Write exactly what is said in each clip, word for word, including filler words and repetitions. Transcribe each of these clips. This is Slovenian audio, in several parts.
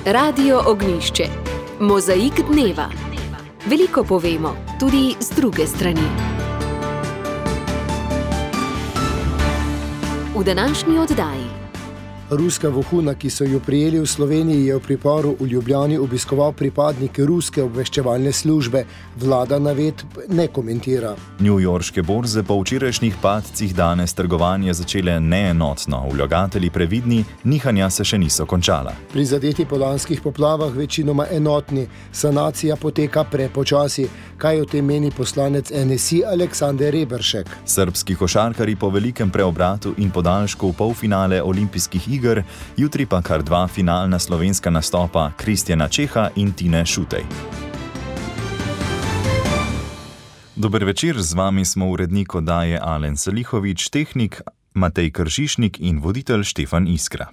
Radio Ognjišče. Mozaik dneva. Veliko povemo, tudi z druge strani. V današnji oddaji. Ruska vohuna, ki so jo prijeli v Sloveniji, je v priporu v Ljubljani obiskoval pripadnike ruske obveščevalne službe. Vlada navedb ne komentira. Newyorške borze po včerajšnjih padcih danes trgovanje začele neenotno. Vlagatelji previdni, nihanja se še niso končala. Prizadeti po lanskih poplavah večinoma enotni. Sanacija poteka prepočasi. Kaj o tem meni poslanec N S I Aleksander Reberšek? Srbski košarkarji po velikem preobratu in podaljšku v polfinale olimpijskih iger, jutri pa kar dva finalna slovenska nastopa Kristjana Čeha in Tine Šutej. Dober večer, z vami smo urednik oddaje Alen Salihovič, tehnik Matej Kržišnik in voditelj Štefan Iskra.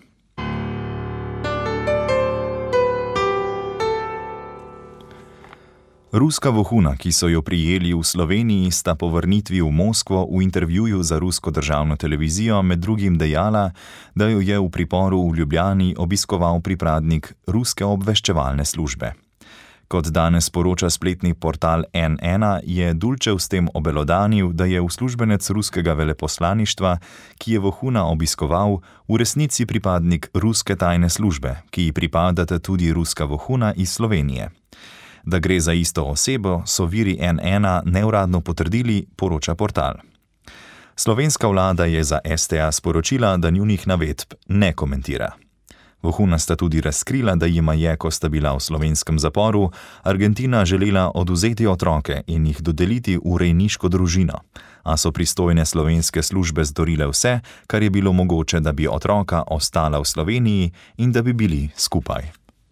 Ruska vohuna, ki so jo prijeli v Sloveniji, sta po vrnitvi v Moskvo v intervjuju za rusko državno televizijo med drugim dejala, da jo je v priporu v Ljubljani obiskoval pripadnik ruske obveščevalne službe. Kot danes poroča spletni portal N ena, je Dulčev s tem obelodanil, da je uslužbenec ruskega veleposlaništva, ki je vohuna obiskoval, v resnici pripadnik ruske tajne službe, ki ji pripadata tudi ruska vohuna iz Slovenije. Da gre za isto osebo, so viri N ena neuradno potrdili, poroča portal. Slovenska vlada je za S T A sporočila, da njunih navedb ne komentira. Vohuna sta tudi razkrila, da jima je, ko sta bila v slovenskem zaporu, Argentina želela odvzeti otroke in jih dodeliti v rejniško družino, a so pristojne slovenske službe storile vse, kar je bilo mogoče, da bi otroka ostala v Sloveniji in da bi bili skupaj.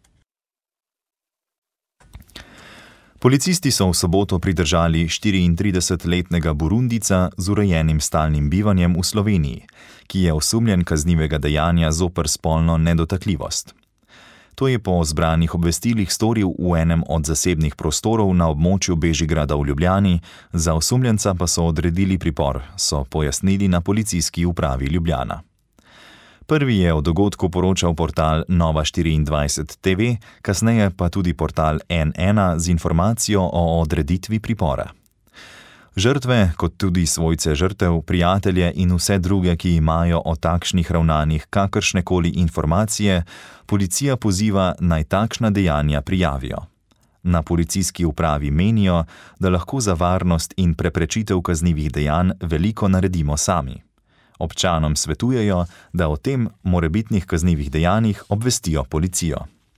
Policisti so v soboto pridržali štiriintridesetletnega Burundica z urejenim stalnim bivanjem v Sloveniji, ki je osumljen kaznivega dejanja zoper spolno nedotakljivost. To je po zbranih obvestilih storil v enem od zasebnih prostorov na območju Bežigrada v Ljubljani, za osumljenca pa so odredili pripor, so pojasnili na policijski upravi Ljubljana. Prvi je o dogodku poročal portal Nova štiriindvajset T V, kasneje pa tudi portal N ena z informacijo o odreditvi pripora. Žrtve, kot tudi svojce žrtev, prijatelje in vse druge, ki imajo o takšnih ravnanjih kakršnekoli informacije, policija poziva, naj takšna dejanja prijavijo. Na policijski upravi menijo, da lahko za varnost in preprečitev kaznivih dejanj veliko naredimo sami. Občanom svetujejo, da o tem morebitnih kaznivih dejanjih obvestijo policijo.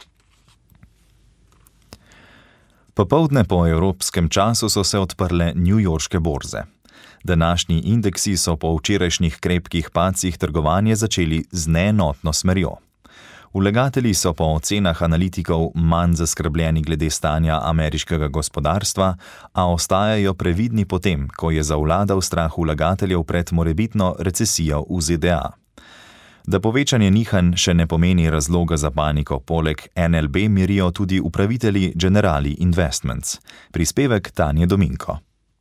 Popoldne po evropskem času so se odprle newyorške borze. Današnji indeksi so po včerajšnjih krepkih padcih trgovanje začeli z neenotno smerjo. Vlagatelji so po ocenah analitikov manj zaskrbljeni glede stanja ameriškega gospodarstva, a ostajajo previdni potem, ko je zavladal strah vlagateljev pred morebitno recesijo v Z D A. Da povečanje nihanj še ne pomeni razloga za paniko, poleg N L B mirijo tudi upravitelji Generali Investments. Prispevek Tanje Dominko.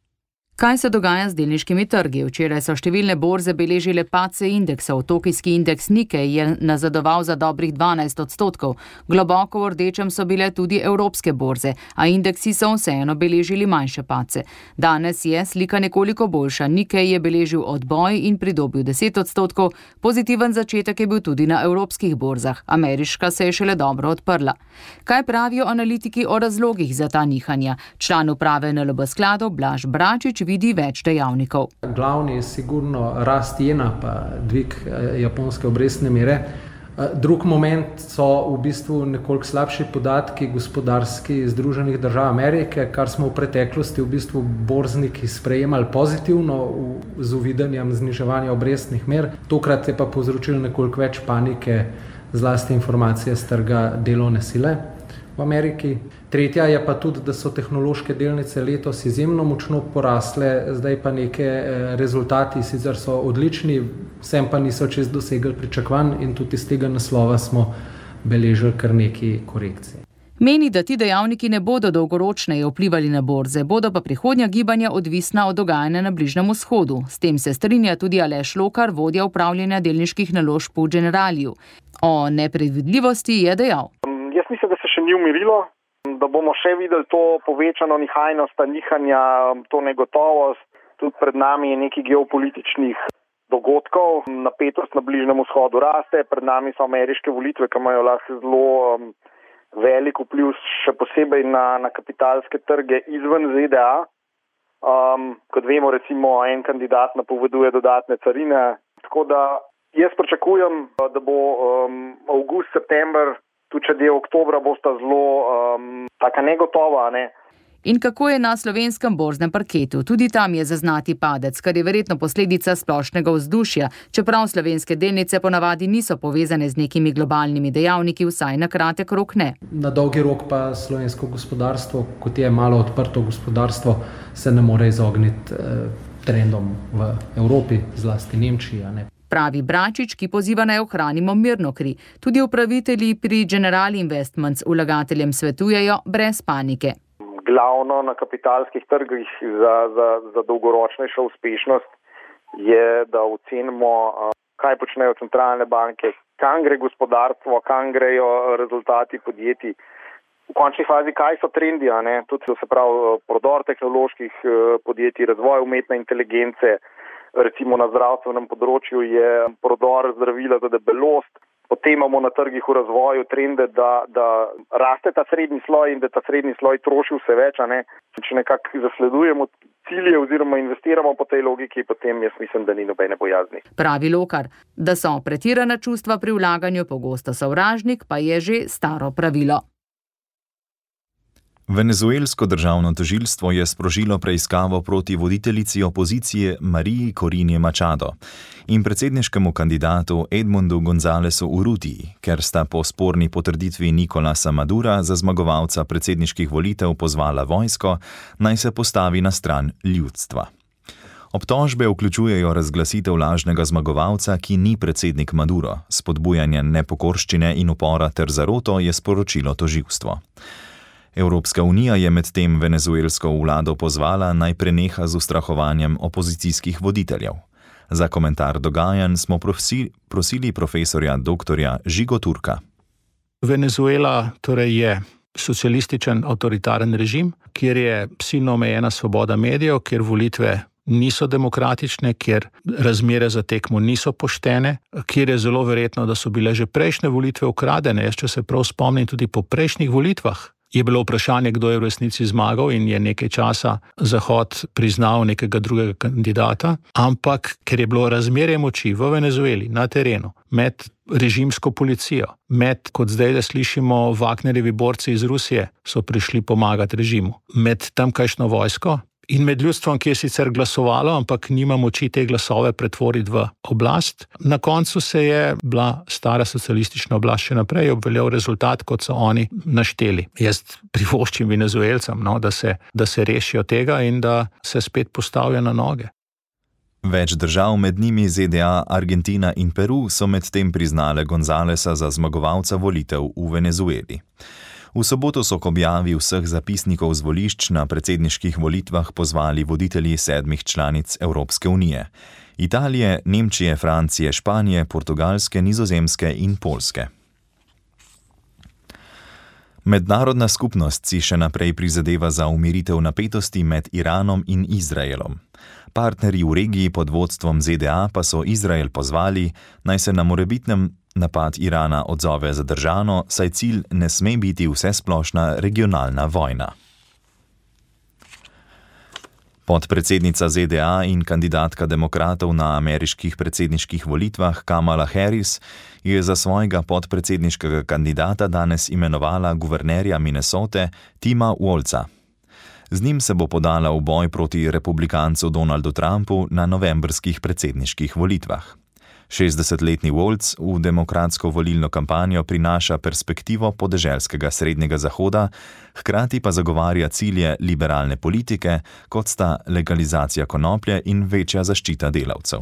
Kaj se dogaja z delniškimi trgi? Včeraj so številne borze beležile padce indeksov. Tokijski indeks Nikkei je nazadoval za dobrih dvanajst odstotkov. Globoko v rdečem so bile tudi evropske borze, a indeksi so vseeno beležili manjše padce. Danes je slika nekoliko boljša. Nikkei je beležil odboj in pridobil deset odstotkov. Pozitiven začetek je bil tudi na evropskih borzah. Ameriška se je šele dobro odprla. Kaj pravijo analitiki o razlogih za ta nihanja? Član uprave N L B skladov Blaž Bračič vidi več dejavnikov. Glavni je sigurno rast jena pa dvig japonske obrestne mere. Drug moment so v bistvu nekoliko slabši podatki gospodarski Združenih držav Amerike, kar smo v preteklosti v bistvu borzniki sprejemali pozitivno z uvidanjem zniževanja obrestnih mer. Tokrat je pa povzročilo nekoliko več panike, zlasti informacije z trga delovne sile v Ameriki. Tretja je pa tudi, da so tehnološke delnice letos izjemno močno porasle, zdaj pa neke rezultati sicer so odlični, vsem pa niso čez dosegli pričakovanj in tudi iz tega naslova smo beležili kar nekaj korekcij. Meni, da ti dejavniki ne bodo dolgoročneje vplivali na borze, bodo pa prihodnja gibanja odvisna od dogajanja na Bližnjem vzhodu. S tem se strinja tudi Aleš Lokar, vodja upravljanja delniških naložb v Generaliju. O nepredvidljivosti je dejal. Jaz mislim, še ni umirilo, da bomo še videli to povečano nihajnost, nihanja, to negotovost. Tudi pred nami je nekaj geopolitičnih dogodkov, napetost na Bližnjem vzhodu raste, pred nami so ameriške volitve, ki imajo lahko zelo um, velik vpliv še posebej na, na kapitalske trge izven Z D A. Um, kot vemo, recimo, en kandidat napoveduje dodatne carine, tako da jaz pričakujem, da bo um, avgust, september, tudi če del oktobra bosta zelo um, taka negotova, ne. In kako je na slovenskem borznem parketu? Tudi tam je zaznati padec, kar je verjetno posledica splošnega vzdušja, čeprav slovenske delnice ponavadi niso povezane z nekimi globalnimi dejavniki, vsaj na kratek rok ne. Na dolgi rok pa slovensko gospodarstvo, kot je malo odprto gospodarstvo, se ne more izogniti eh, trendom v Evropi, zlasti Nemčiji, a ne. Pravi Bračič, ki poziva naj ohranimo mirno kri. Tudi upravitelji pri General Investments vlagateljem svetujejo brez panike. Glavno na kapitalskih trgih za, za, za dolgoročnejšo uspešnost je, da ocenimo, kaj počnejo centralne banke, kam gre gospodarstvo, kam grejo rezultati podjetij. V končni fazi, kaj so trendi, a ne? Tudi se pravi prodor tehnoloških podjetij, razvoj umetne inteligence, recimo na zdravstvenem področju je prodor zdravila za debelost. Potem imamo na trgih v razvoju trende, da, da raste ta srednji sloj in da ta srednji sloj troši vse več, a ne. Če nekako zasledujemo cilje oziroma investiramo po tej logiki, potem jaz mislim, da ni nobene bojazni. Pravi Lokar, da so pretirana čustva pri vlaganju pogosto sovražnik, pa je že staro pravilo. Venezuelsko državno tožilstvo je sprožilo preiskavo proti voditeljici opozicije Mariji Corine Machado in predsedniškemu kandidatu Edmundo Gonzalesu Urrutiji, ker sta po sporni potrditvi Nicolasa Madura za zmagovalca predsedniških volitev pozvala vojsko, naj se postavi na stran ljudstva. Obtožbe vključujejo razglasitev lažnega zmagovalca, ki ni predsednik Maduro, spodbujanje nepokorščine in upora ter zaroto, je sporočilo tožilstvo. Evropska unija je medtem venezuelsko vlado pozvala, naj preneha z ustrahovanjem opozicijskih voditeljev. Za komentar dogajanj smo prosili, prosili profesorja doktorja Žigo Turka. Venezuela torej je socialističen avtoritaren režim, kjer je silno omejena svoboda medijev, kjer volitve niso demokratične, kjer razmere za tekmo niso poštene, kjer je zelo verjetno, da so bile že prejšnje volitve ukradene. Jaz, če se prav spomnim, tudi po prejšnjih volitvah je bilo vprašanje, kdo je v resnici zmagal in je nekaj časa Zahod priznal nekega drugega kandidata, ampak ker je bilo razmerje moči v Venezueli na terenu med režimsko policijo, med, kot zdaj da slišimo, Wagnerjevi borci iz Rusije so prišli pomagati režimu, med tamkajšnjo vojsko in med ljudstvom, ki je sicer glasovalo, ampak nima moči te glasove pretvoriti v oblast. Na koncu se je bila stara socialistična oblast še naprej obveljal rezultat, kot so oni našteli. Jaz privoščim Venezuelcem, no, da se, da se rešijo tega in da se spet postavijo na noge. Več držav, med njimi Z D A, Argentina in Peru, so medtem priznale Gonzalesa za zmagovalca volitev v Venezueli. V soboto so k objavi vseh zapisnikov z volišč na predsedniških volitvah pozvali voditelji sedmih članic Evropske unije: Italije, Nemčije, Francije, Španije, Portugalske, Nizozemske in Poljske. Mednarodna skupnost si še naprej prizadeva za umiritev napetosti med Iranom in Izraelom. Partnerji v regiji pod vodstvom Z D A pa so Izrael pozvali, naj se na morebitnem napad Irana odzove zadržano, saj cilj ne sme biti vsesplošna regionalna vojna. Podpredsednica Z D A in kandidatka demokratov na ameriških predsedniških volitvah Kamala Harris je za svojega podpredsedniškega kandidata danes imenovala guvernerja Minnesote Tima Walza. Z njim se bo podala v boj proti republikancu Donaldu Trumpu na novembrskih predsedniških volitvah. šestdesetletni Walz v demokratsko volilno kampanjo prinaša perspektivo podeželskega srednjega zahoda, hkrati pa zagovarja cilje liberalne politike, kot sta legalizacija konoplje in večja zaščita delavcev.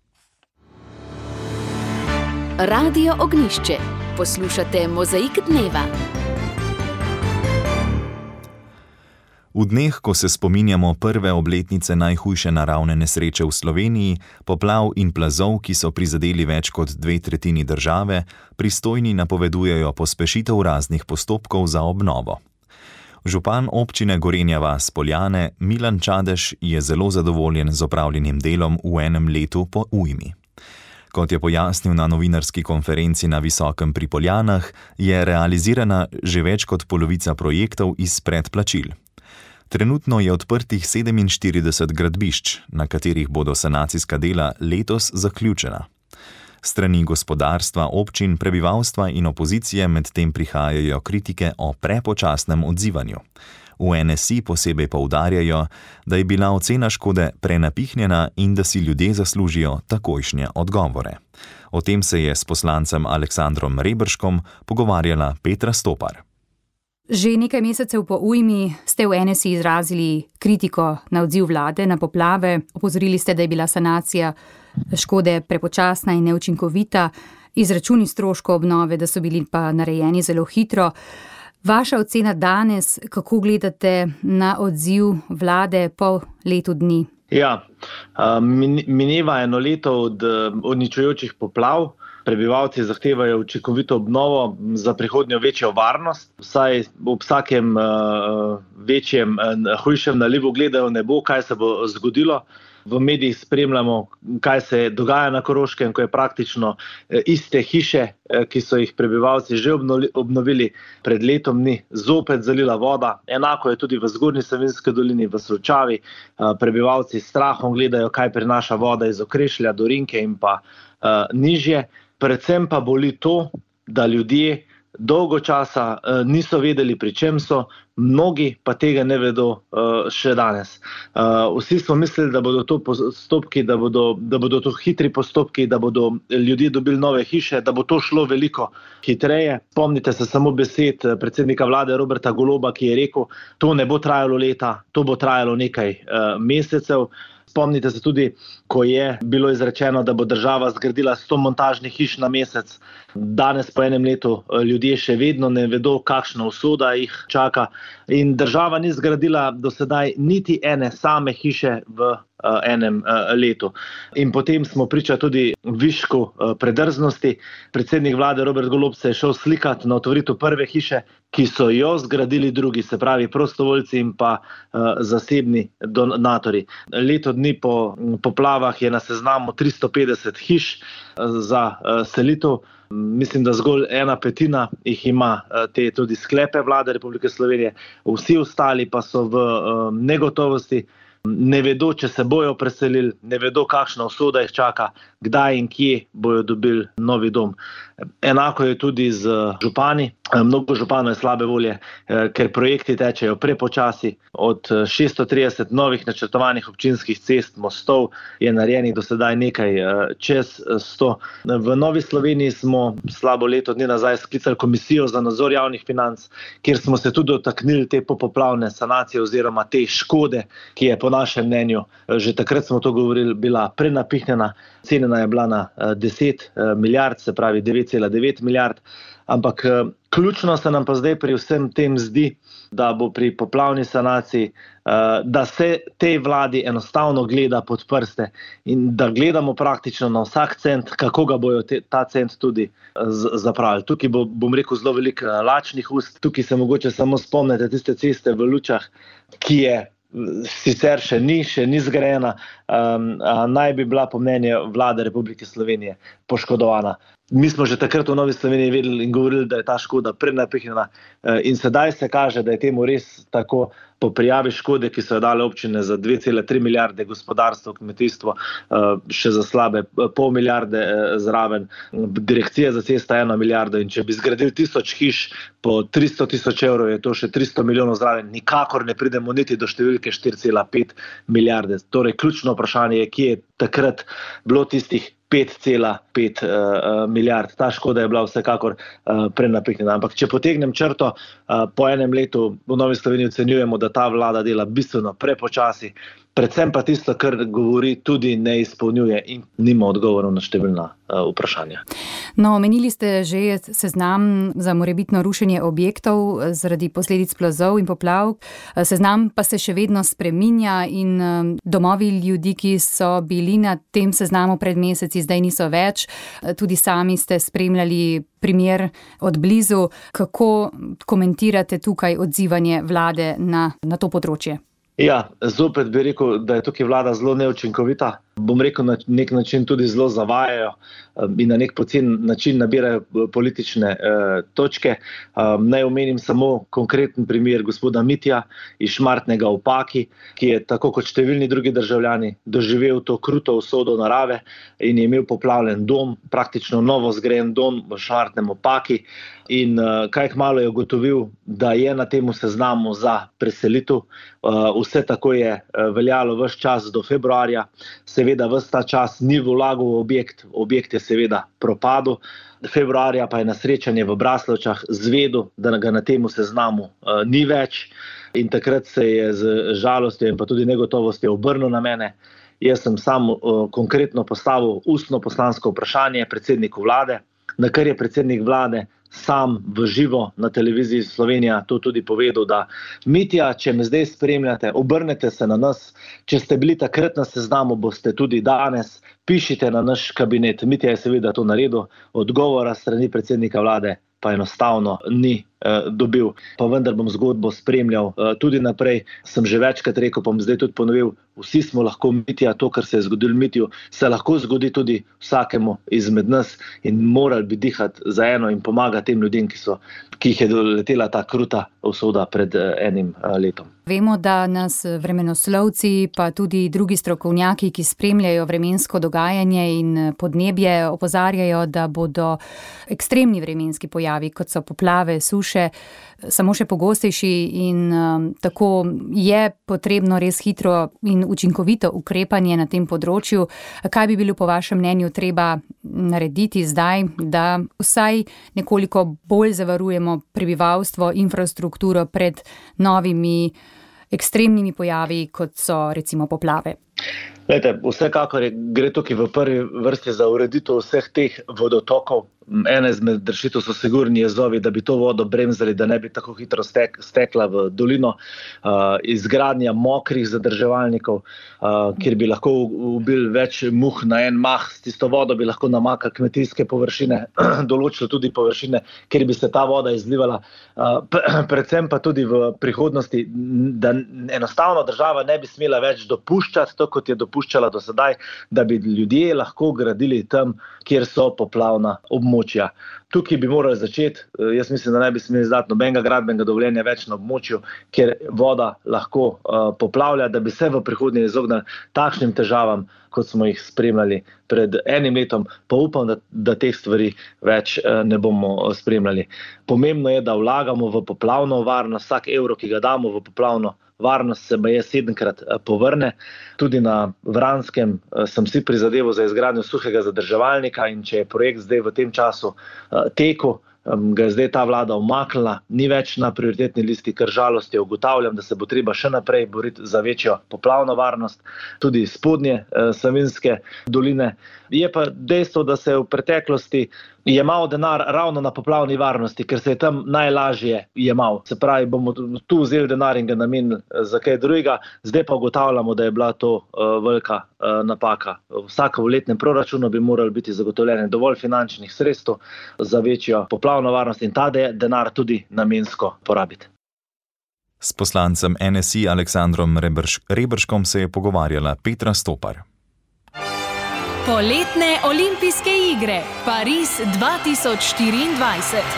Radio Ognjišče. Poslušate Mozaik dneva. V dneh, ko se spominjamo prve obletnice najhujše naravne nesreče v Sloveniji, poplav in plazov, ki so prizadeli več kot dve tretjini države, pristojni napovedujejo pospešitev raznih postopkov za obnovo. Župan občine Gorenja vas - Poljane Milan Čadež je zelo zadovoljen z opravljenim delom v enem letu po ujmi. Kot je pojasnil na novinarski konferenci na Visokem pri Poljanah, je realizirana že več kot polovica projektov iz predplačil. Trenutno je odprtih sedeminštirideset gradbišč, na katerih bodo sanacijska dela letos zaključena. Strani gospodarstva, občin, prebivalstva in opozicije medtem prihajajo kritike o prepočasnem odzivanju. V N S I posebej poudarjajo, da je bila ocena škode prenapihnjena in da si ljudje zaslužijo takojšnje odgovore. O tem se je s poslancem Aleksandrom Reberškom pogovarjala Petra Stopar. Že nekaj mesecev po ujmi ste v N S I izrazili kritiko na odziv vlade na poplave. Opozorili ste, da je bila sanacija škode prepočasna in neučinkovita, izračuni stroškov obnove, da so bili pa narejeni zelo hitro. Vaša ocena danes, kako gledate na odziv vlade po letu dni? Ja, mineva eno leto od uničujočih poplav. Prebivalci zahtevajo učinkovito obnovo za prihodnjo večjo varnost. Vsaj ob vsakem uh, večjem, uh, hujšem nalivu gledajo v nebo, kaj se bo zgodilo. V medijih spremljamo, kaj se dogaja na Koroškem, ko je praktično iste hiše, ki so jih prebivalci že obnovili pred letom dni, zopet zalila voda. Enako je tudi v Zgornji Savinjski dolini, v Solčavi. Prebivalci s strahom gledajo, kaj prinaša voda iz Okrešlja do Rinke in pa uh, nižje. Predvsem pa boli to, da ljudje dolgo časa uh, niso vedeli, pri čem so, mnogi pa tega ne vedo uh, še danes. Uh, vsi smo mislili, da bodo to postopki, da bodo, da bodo to hitri postopki, da bodo ljudje dobili nove hiše, da bo to šlo veliko hitreje. Spomnite se samo besed predsednika vlade Roberta Goloba, ki je rekel, to ne bo trajalo leta, to bo trajalo nekaj uh, mesecev. Spomnite se tudi, ko je bilo izrečeno, da bo država zgradila sto montažnih hiš na mesec. Danes po enem letu ljudje še vedno ne vedo, kakšna usoda jih čaka. In država ni zgradila do sedaj niti ene same hiše v enem letu. In potem smo priča tudi višku predrznosti. Predsednik vlade Robert Golob se je šel slikati na otvoritev prve hiše, ki so jo zgradili drugi, se pravi prostovoljci in pa zasebni donatorji. Leto dni po poplavah je na seznamu tristo petdeset hiš za selitev. Mislim, da zgolj ena petina jih ima te tudi sklepe vlade Republike Slovenije. Vsi ostali pa so v negotovosti. Ne vedo, če se bojo preselili, ne vedo, kakšna usoda jih čaka, kdaj in kje bojo dobili novi dom. Enako je tudi z župani. Mnogo županov je slabe volje, ker projekti tečejo prepočasi. Od šeststo trideset novih načrtovanih občinskih cest, mostov je narejenih do sedaj nekaj čez sto. V Novi Sloveniji smo slabo leto dni nazaj sklicali komisijo za nadzor javnih financ, kjer smo se tudi dotaknili te popoplavne sanacije oziroma te škode, ki je po našem mnenju, že takrat smo to govorili, bila prenapihnjena. Cenena je bila na deset milijard, se pravi devet cela devet milijard. Ampak ključno se nam pa zdaj pri vsem tem zdi, da bo pri poplavni sanaciji, da se tej vladi enostavno gleda pod prste in da gledamo praktično na vsak cent, kako ga bojo te, ta cent tudi zapravili. Tukaj bo, bom rekel, zelo veliko lačnih ust. Tukaj se mogoče samo spomnite tiste ceste v Lučah, ki je sicer še ni, še ni zgrajena, um, naj bi bila po mnenju vlade Republike Slovenije poškodovana. Mi smo že takrat v Novi Sloveniji vedeli in govorili, da je ta škoda prenapihnjena in sedaj se kaže, da je temu res tako. Po prijavi škode, ki so jo dale občine za dve cela tri milijarde, gospodarstvo, kmetijstvo še za slabe pol milijarde zraven, direkcija za cesta eno milijardo in če bi zgradili tisoč hiš po tristo tisoč evrov, je to še tristo milijonov zraven, nikakor ne pridemo niti do številke štiri cela pet milijarde. Torej, ključno vprašanje je, kje je takrat bilo tistih pet cela pet uh, milijard. Ta škoda je bila vsekakor uh, prenapihnjena. Ampak če potegnem črto, uh, po enem letu v Novi Sloveniji ocenjujemo, da ta vlada dela bistveno prepočasi predvsem pa tisto, kar govori, tudi ne izpolnjuje in nima odgovorov na številna uh, vprašanja. No, omenili ste že seznam za morebitno rušenje objektov zaradi posledic plazov in poplav. Seznam pa se še vedno spreminja in domovi ljudi, ki so bili na tem seznamu pred meseci, zdaj niso več. Tudi sami ste spremljali primer od blizu. Kako komentirate tukaj odzivanje vlade na, na to področje? Ja, zopet bi rekel, da je tukaj vlada zelo neučinkovita. Bom rekel, na nek način tudi zelo zavajajo in na nek pocen način nabirajo politične eh, točke. Um, naj omenim samo konkreten primer gospoda Mitja iz Šmartnega v Paki, ki je tako kot številni drugi državljani doživel to kruto usodo narave in je imel poplavljen dom, praktično novo zgrajen dom v Šmartnem v Paki. In uh, kaj kmalu je ugotovil, da je na temu seznamu za preselitev. Uh, vse tako je uh, veljalo ves čas do februarja. Seveda ves ta čas ni vlagal v objekt, objekt je seveda propadel. Februarja pa je na srečanje v Braslovčah zvedel, da ga na temu seznamu uh, ni več. In takrat se je z žalostjo in pa tudi negotovostjo obrnil na mene. Jaz sem sam uh, konkretno postavil ustno poslansko vprašanje predsedniku vlade, na kar je predsednik vlade sam v živo na televiziji Slovenija to tudi povedal, da Mitja, če me zdaj spremljate, obrnete se na nas, če ste bili takrat na seznamu, boste tudi danes, pišite na naš kabinet. Mitja je seveda to naredil, odgovora strani predsednika vlade pa enostavno ni eh, dobil. Pa vendar bom zgodbo spremljal eh, tudi naprej. Sem že večkrat rekel, pa bom zdaj tudi ponovil, vsi smo lahko Mitja, to, kar se je zgodilo Mitju, se lahko zgodi tudi vsakemu izmed nas in morali bi dihati za eno in pomagati tem ljudem, ki, so, ki jih je doletela ta kruta usoda pred eh, enim eh, letom. Vemo, da nas vremenoslovci, pa tudi drugi strokovnjaki, ki spremljajo vremensko dogajanje in podnebje, opozarjajo, da bodo ekstremni vremenski pojavi, kot so poplave, suše, samo še pogostejši in um, tako je potrebno res hitro in učinkovito ukrepanje na tem področju. Kaj bi bilo po vašem mnenju treba narediti zdaj, da vsaj nekoliko bolj zavarujemo prebivalstvo, infrastrukturo pred novimi ekstremnimi pojavi, kot so recimo poplave? Lejte, vsekakor gre tukaj v prvi vrsti za ureditev vseh teh vodotokov. Ena izmed rešitev so sigurni jezovi, da bi to vodo bremzali, da ne bi tako hitro stek, stekla v dolino. Uh, izgradnja mokrih zadrževalnikov, uh, kjer bi lahko ubil več muh na en mah. S tisto vodo bi lahko namakali kmetijske površine, določili tudi površine, kjer bi se ta voda izlivala. Uh, predvsem pa tudi v prihodnosti, da enostavno država ne bi smela več dopuščati, to kot je dopuščala do sedaj, da bi ljudje lahko gradili tam, kjer so poplavna območja. Tukaj bi morali začeti, jaz mislim, da ne bi smeli izdati nobenega gradbenega dovoljenja več na območju, kjer voda lahko uh, poplavlja, da bi se v prihodnje izognili takšnim težavam, kot smo jih spremljali pred enim letom, pa upam, da, da teh stvari več uh, ne bomo spremljali. Pomembno je, da vlagamo v poplavno varnost, vsak evro, ki ga damo v poplavno varnost, se baje sedemkrat povrne. Tudi na Vranskem sem si prizadeval za izgradnjo suhega zadrževalnika in če je projekt zdaj v tem času tekel, ga je zdaj ta vlada umaknila, ni več na prioritetni listi, kar žalostjo ugotavljam, da se bo treba še naprej boriti za večjo poplavno varnost, tudi spodnje eh, Savinjske doline. Je pa dejstvo, da se je v preteklosti jemal denar ravno na poplavni varnosti, ker se je tam najlažje jemal. Se pravi, bomo tu vzeli denar in ga namenili za kaj drugega, zdaj pa ugotavljamo, da je bila to uh, velika uh, napaka. Vsako v letnem proračunu bi morali biti zagotovljene dovolj finančnih sredstev za večjo poplavno varnost in ta de- denar tudi namensko porabiti. S poslancem N S I Aleksandrom Rebrš- Rebrškom se je pogovarjala Petra Stopar. Poletne olimpijske igre Pariz dva tisoč štiriindvajset.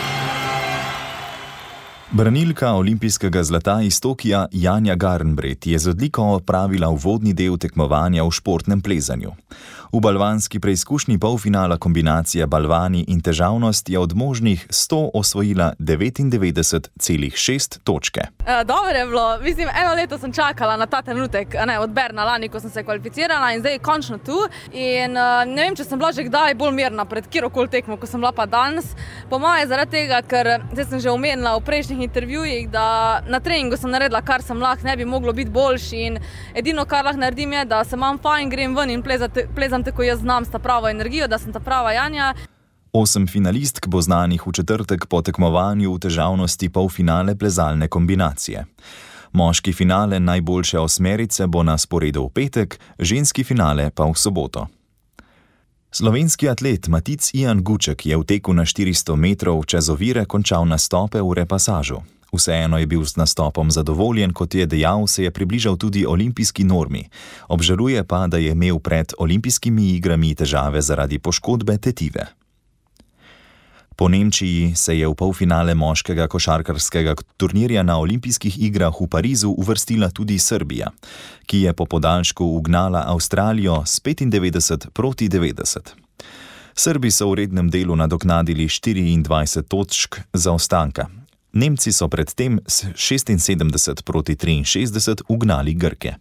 Branilka olimpijskega zlata iz Tokija Janja Garnbret je z odliko opravila uvodni del tekmovanja v športnem plezanju. V balvanski preizkušnji polfinala kombinacija balvani in težavnost je od možnih sto osvojila devetindevetdeset celih šest točke. E, dobro je bilo, mislim, eno leto sem čakala na ta trenutek, ne, od Berna lani, ko sem se kvalificirala in zdaj je končno tu. In ne vem, če sem bila že kdaj bolj mirna pred kjerokoli tekmo, ko sem bila pa danes. Po moje zaradi tega, ker zdaj sem že omenila v prejšnjih intervjujih, da na treningu sem naredila, kar sem lahko, ne bi moglo biti boljši in edino, kar lahko naredim je, da se imam fajn, grem ven in plezam tako, jaz znam s ta pravo energijo, da sem ta prava Janja. Osem finalistk bo znanih v četrtek po tekmovanju v težavnosti polfinale plezalne kombinacije. Moški finale najboljše osmerice bo na sporedu v petek, ženski finale pa v soboto. Slovenski atlet Matic Ian Guček je v teku na štiristo metrov čez ovire končal nastope v repasažu. Vseeno je bil z nastopom zadovoljen, kot je dejal, se je približal tudi olimpijski normi. Obžaluje pa, da je imel pred olimpijskimi igrami težave zaradi poškodbe tetive. Po Nemčiji se je v polfinale moškega košarkarskega turnirja na olimpijskih igrah v Parizu uvrstila tudi Srbija, ki je po podaljšku ugnala Avstralijo s petindevetdeset proti devetdeset. Srbi so v rednem delu nadoknadili štiriindvajset točk zaostanka. Nemci so predtem s šestinsedemdeset proti triinšestdeset ugnali Grke.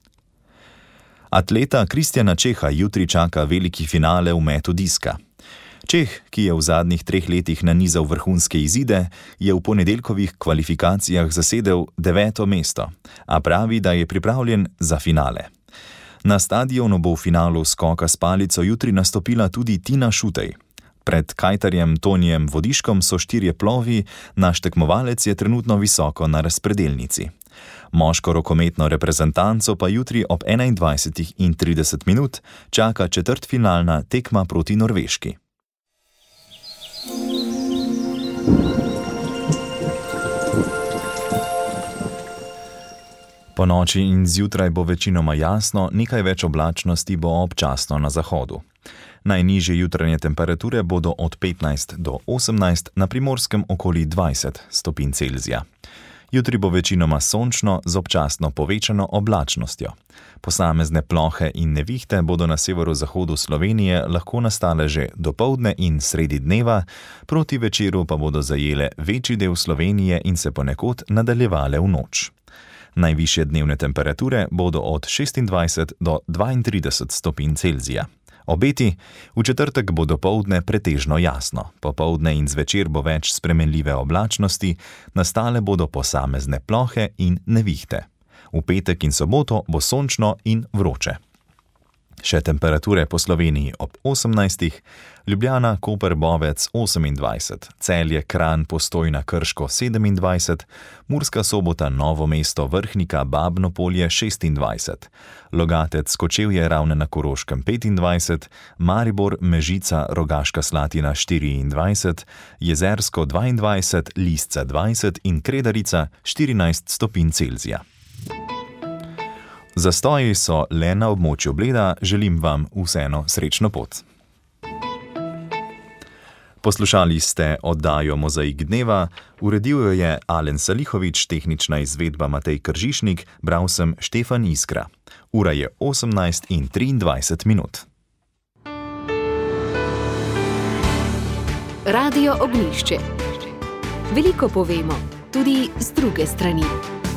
Atleta Kristjana Čeha jutri čaka veliki finale v metu diska. Čeh, ki je v zadnjih treh letih nanizal vrhunske izide, je v ponedeljkovih kvalifikacijah zasedel deveto mesto, a pravi, da je pripravljen za finale. Na stadionu bo v finalu skoka s palico jutri nastopila tudi Tina Šutej. Pred kajtarjem Tonijem Vodiškom so štirje plovi, naš tekmovalec je trenutno visoko na razpredelnici. Moško rokometno reprezentanco pa jutri ob enaindvajsetih in trideset minut čaka četrtfinalna tekma proti Norveški. Po noči in zjutraj bo večinoma jasno, nekaj več oblačnosti bo občasno na zahodu. Najnižje jutranje temperature bodo od petnajst do osemnajst, na Primorskem okoli dvajset stopinj Celzija. Jutri bo večinoma sončno z občasno povečano oblačnostjo. Posamezne plohe in nevihte bodo na severozahodu Slovenije lahko nastale že dopoldne in sredi dneva, proti večeru pa bodo zajele večji del Slovenije in se ponekod nadaljevale v noč. Najvišje dnevne temperature bodo od šestindvajset do dvaintrideset stopinj Celzija. Obeti: v četrtek bo dopoldne pretežno jasno, popoldne in zvečer bo več spremenljive oblačnosti, nastale bodo posamezne plohe in nevihte. V petek in soboto bo sončno in vroče. Še temperature po Sloveniji ob osemnajstih, Ljubljana, Koper, Bovec osemindvajset, Celje, Kranj, Postojna, Krško sedemindvajset, Murska Sobota, Novo mesto, Vrhnika, Babno Polje šestindvajset, Logatec, Kočevje, Ravne na Koroškem petindvajset, Maribor, Mežica, Rogaška Slatina štiriindvajset, Jezersko dvaindvajset, Lisce dvajset in Kredarica štirinajst stopinj Celzija. Zastoji so le na območju Bleda, želim vam vseeno srečno pot. Poslušali ste oddajo Mozaik dneva, uredil jo je Alen Salihovič, tehnična izvedba Matej Kržišnik, bral sem Štefan Iskra. Ura je osemnajst in triindvajset minut. Radio Ognjišče. Veliko povemo, tudi z druge strani.